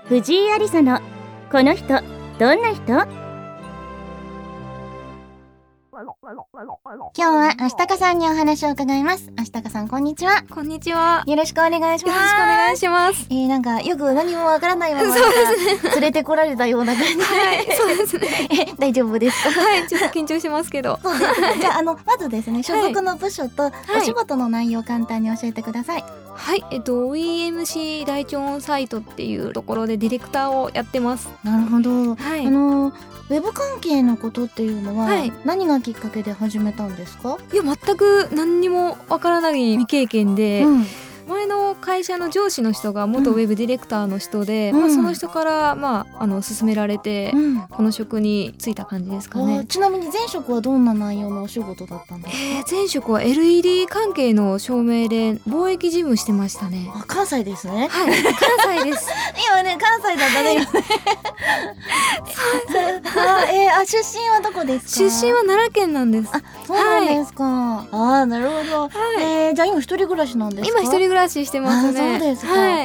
藤井有沙のこの人どんな人。 今日はアシタカさんにお話を伺います。アシタカさん、こんにちは。 こんにちは。 よろしくお願いします。 よろしくお願いします。 なんかよく何もわからないまま連れてこられたような感じではい、そうですね。 大丈夫ですか？ はい、ちょっと緊張しますけど。 そうですか。じゃあ、まずですね、所属の部署とお仕事の内容を簡単に教えてください。 はい、OEMC 大腸音サイトっていうところでディレクターをやってます。 なるほど。 はい。 ウェブ関係のことっていうのは、 はい、 何がきっかけで始めたんですか？ いや、全く何にもわからない未経験で、前の会社の上司の人が元ウェブディレクターの人で、その人から勧められて、この職に就いた感じですかね。 ちなみに前職はどんな内容のお仕事だったんですか？ 前職は LED 関係の照明で貿易事務してましたね。 関西ですね。 はい、関西です。 今ね、関西だったね。出身はどこですか？ 出身は奈良県なんです。 あ、そうなんですか。なるほど。じゃあ今一人暮らしなんですか？ 今一人暮らししてますね。 そうですか。 はい。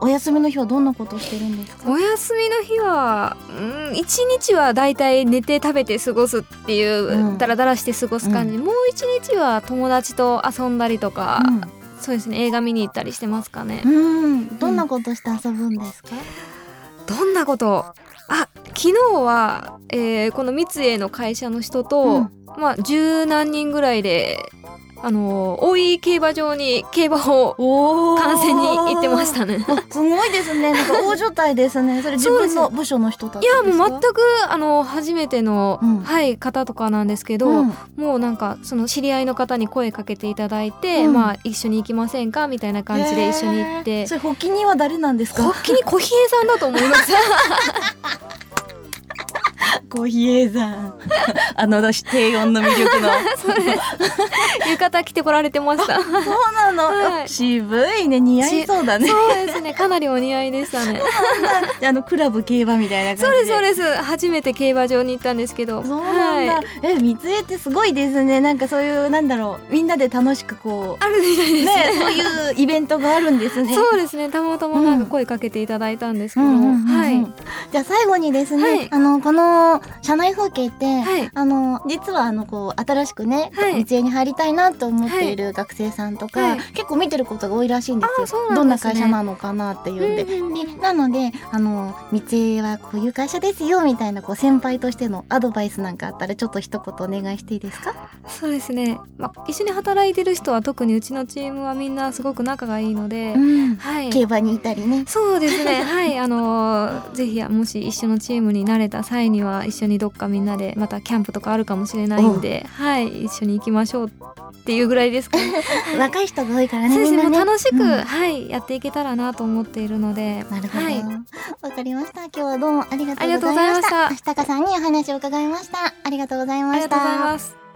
お休みの日はどんなことしてるんですか？ お休みの日は、一日はだいたい寝て食べて過ごすっていう、ダラダラして過ごす感じ。もう一日は友達と遊んだりとか、そうですね、映画見に行ったりしてますかね。 どんなことして遊ぶんですか？ どんなこと？昨日は、この三井の会社の人と、十何人ぐらいで大井競馬場に競馬を観戦に行ってましたね。 すごいですね。なんか大所帯ですね。それ自分の部署の人たちですか？ いや、もう全く初めての、方とかなんですけど、もうなんかその知り合いの方に声かけていただいて、一緒に行きませんかみたいな感じで一緒に行って。 それ発起人は誰なんですか？ 発起人小比叡さんだと思います。 小比叡山低音の魅力の浴衣着てこられてました。 そうなの、渋いね。似合いそうだね。 そうですね、かなりお似合いでしたね。 クラブ競馬みたいな感じで。 そうです初めて競馬場に行ったんですけど。 そうなんだ。三井ってすごいですね。なんかそういうみんなで楽しくあるみたいですね。 そういうイベントがあるんですね。 そうですね、たまたまなんか声かけていただいたんですけど。 じゃあ最後にですね、この社内風景って、実は新しくね、三井に入りたいなと思っている学生さんとか、結構見てることが多いらしいんですよ。どんな会社なのかなっていうんで、なので三井はこういう会社ですよみたいな先輩としてのアドバイスなんかあったらちょっと一言お願いしていいですか？ そうですね、一緒に働いてる人は特にうちのチームはみんなすごく仲がいいので、 競馬にいたりね。 そうですね。ぜひもし一緒のチームになれた際には一緒にどっかみんなでまたキャンプとかあるかもしれないんで、一緒に行きましょうっていうぐらいですかね。 若い人が多いからね。 そうですね、 みんなね、 楽しく、やっていけたらなと思っているので。 なるほど、わかりました。今日はどうもありがとうございました。 ありがとうございました。 アシタカさんにお話を伺いました。ありがとうございました。 ありがとうございます。